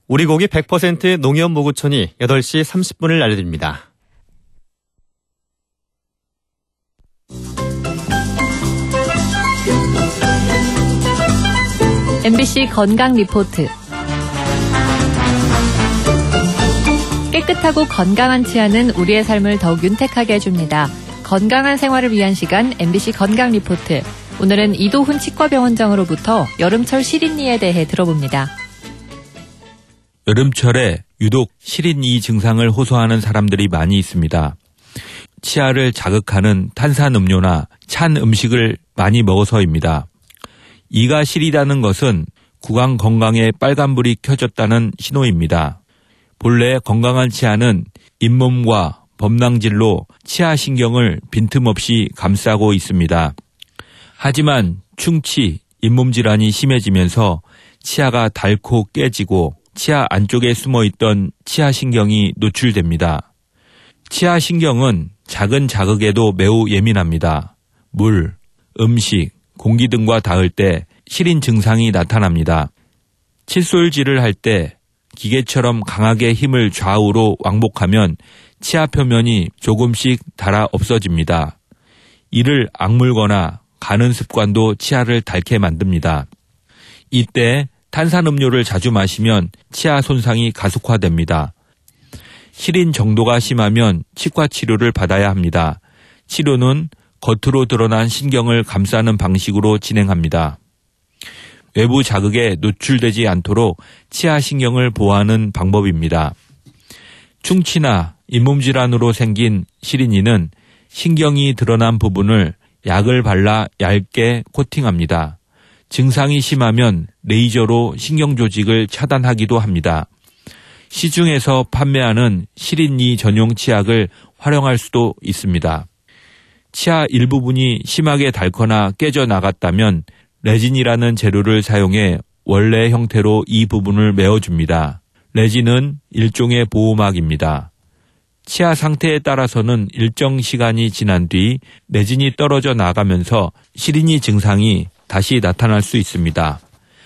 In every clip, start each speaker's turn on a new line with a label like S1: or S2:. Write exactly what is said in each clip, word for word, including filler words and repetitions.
S1: 우리 고기 백 퍼센트 농협 모구촌이 여덟 시 삼십 분을 알려드립니다.
S2: 엠비씨 건강 리포트. 깨끗하고 건강한 치아는 우리의 삶을 더욱 윤택하게 해줍니다. 건강한 생활을 위한 시간 엠비씨 건강 리포트. 오늘은 이도훈 치과병원장으로부터 여름철 시린니에 대해 들어봅니다.
S3: 여름철에 유독 시린니 증상을 호소하는 사람들이 많이 있습니다. 치아를 자극하는 탄산음료나 찬 음식을 많이 먹어서입니다. 이가 시리다는 것은 구강 건강에 빨간불이 켜졌다는 신호입니다. 본래 건강한 치아는 잇몸과 범낭질로 치아신경을 빈틈없이 감싸고 있습니다. 하지만 충치, 잇몸 질환이 심해지면서 치아가 닳고 깨지고 치아 안쪽에 숨어있던 치아신경이 노출됩니다. 치아신경은 작은 자극에도 매우 예민합니다. 물, 음식, 공기 등과 닿을 때 시린 증상이 나타납니다. 칫솔질을 할 때 기계처럼 강하게 힘을 좌우로 왕복하면 치아 표면이 조금씩 닳아 없어집니다. 이를 악물거나 가는 습관도 치아를 닳게 만듭니다. 이때 탄산음료를 자주 마시면 치아 손상이 가속화됩니다. 시린 정도가 심하면 치과 치료를 받아야 합니다. 치료는 겉으로 드러난 신경을 감싸는 방식으로 진행합니다. 외부 자극에 노출되지 않도록 치아 신경을 보호하는 방법입니다. 충치나 잇몸 질환으로 생긴 시린니는 신경이 드러난 부분을 약을 발라 얇게 코팅합니다. 증상이 심하면 레이저로 신경 조직을 차단하기도 합니다. 시중에서 판매하는 시린니 전용 치약을 활용할 수도 있습니다. 치아 일부분이 심하게 닳거나 깨져 나갔다면 레진이라는 재료를 사용해 원래 형태로 이 부분을 메워줍니다. 레진은 일종의 보호막입니다. 치아 상태에 따라서는 일정 시간이 지난 뒤 레진이 떨어져 나가면서 시린니 증상이 다시 나타날 수 있습니다.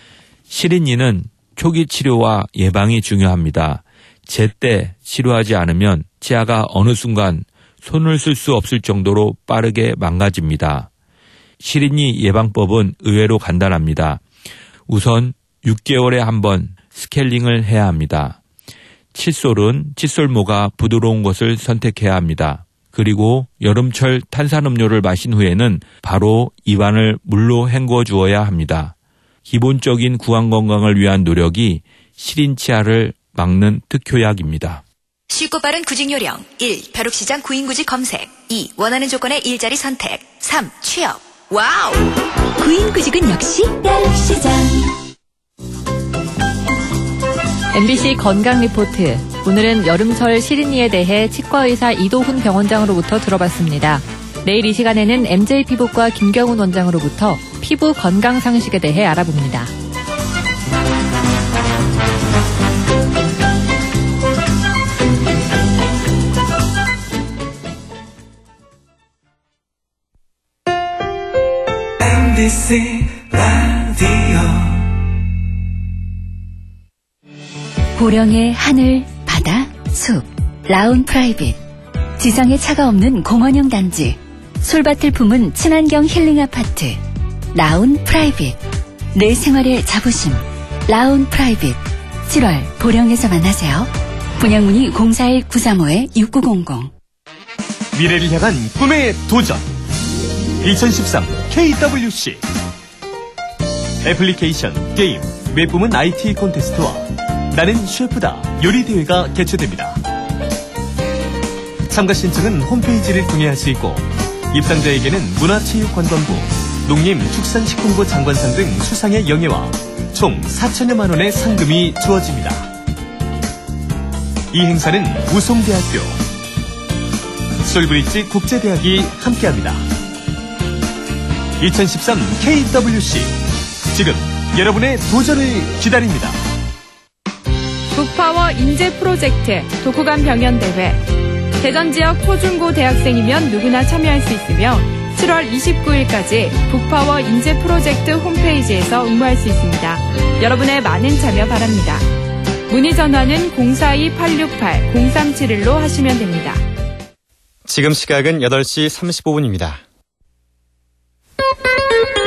S3: 시린니는 초기 치료와 예방이 중요합니다. 제때 치료하지 않으면 치아가 어느 순간 손을 쓸 수 없을 정도로 빠르게 망가집니다. 시린니 예방법은 의외로 간단합니다. 우선 육 개월에 한 번 스케일링을 해야 합니다. 칫솔은 칫솔모가 부드러운 것을 선택해야 합니다. 그리고 여름철 탄산음료를 마신 후에는 바로 입안을 물로 헹궈 주어야 합니다. 기본적인 구강 건강을 위한 노력이 시린 치아를 막는 특효약입니다.
S4: 쉽고 빠른 구직 요령. 일. 벼룩시장 구인구직 검색. 이. 원하는 조건의 일자리 선택. 삼. 취업. 와우! 구인구직은 역시 벼룩시장.
S2: 엠비씨 건강 리포트. 오늘은 여름철 시린니에 대해 치과의사 이도훈 병원장으로부터 들어봤습니다. 내일 이 시간에는 엠제이 피부과 김경훈 원장으로부터 피부 건강 상식에 대해 알아봅니다.
S5: 엠비씨 라디오
S6: 보령의 하늘, 바다, 숲, 라운 프라이빗. 지상에 차가 없는 공원형 단지. 솔밭을 품은 친환경 힐링 아파트. 라운 프라이빗. 내 생활의 자부심. 라운 프라이빗. 칠월 보령에서 만나세요. 분양문의 공사일 구삼오 육구공공.
S7: 미래를 향한 꿈의 도전. 이천십삼 케이더블유씨. 애플리케이션, 게임, 웹부문 아이티 콘테스트와 나는 셰프다 요리대회가 개최됩니다. 참가 신청은 홈페이지를 통해 할 수 있고 입상자에게는 문화체육관광부, 농림축산식품부 장관상 등 수상의 영예와 총 사천여만 원의 상금이 주어집니다. 이 행사는 우송대학교, 솔브리지 국제대학이 함께합니다. 이천십삼 케이더블유씨. 지금 여러분의 도전을 기다립니다.
S8: 북파워 인재 프로젝트 독후감 병연대회. 대전 지역 초중고 대학생이면 누구나 참여할 수 있으며 칠월 이십구일까지 북파워 인재 프로젝트 홈페이지에서 응모할 수 있습니다. 여러분의 많은 참여 바랍니다. 문의 전화는 공사이 팔육팔 공삼칠일로 하시면 됩니다.
S1: 지금 시각은 여덟 시 삼십오 분입니다.